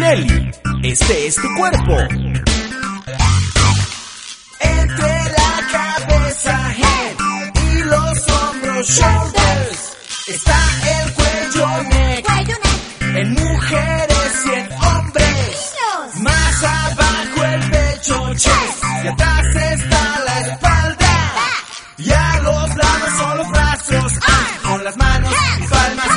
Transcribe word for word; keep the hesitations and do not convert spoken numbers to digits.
Nelly, este es tu cuerpo. Entre la cabeza, head, y los hombros, shoulders, está el cuello, neck, Cuello, neck. en mujeres y en hombres. Niños. Más abajo el pecho, chest, y atrás está la espalda. Y a los lados son los brazos, ah, con las manos y palmas